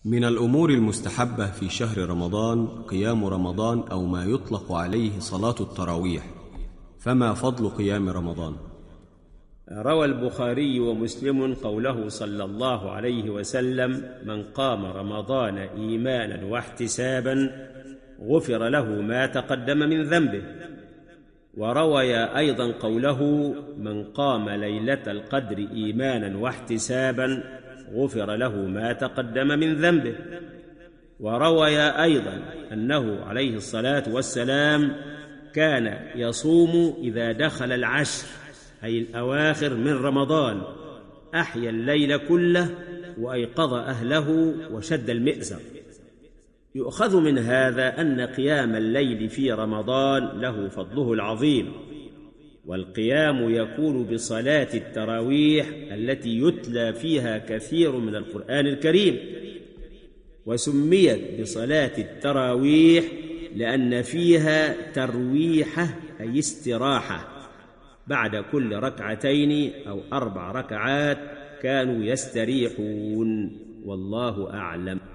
من الأمور المستحبة في شهر رمضان قيام رمضان أو ما يطلق عليه صلاة التراويح، فما فضل قيام رمضان؟ روى البخاري ومسلم قوله صلى الله عليه وسلم: من قام رمضان إيمانا واحتسابا غفر له ما تقدم من ذنبه. وروي أيضا قوله: من قام ليلة القدر إيمانا واحتسابا غفر له ما تقدم من ذنبه. وروي أيضا أنه عليه الصلاة والسلام كان يصوم إذا دخل العشر، أي الأواخر من رمضان، أحيا الليل كله وأيقظ أهله وشد المئزر. يؤخذ من هذا أن قيام الليل في رمضان له فضله العظيم، والقيام يكون بصلاة التراويح التي يتلى فيها كثير من القرآن الكريم. وسميت بصلاة التراويح لأن فيها ترويحة أي استراحة، بعد كل ركعتين أو 4 ركعات كانوا يستريحون، والله أعلم.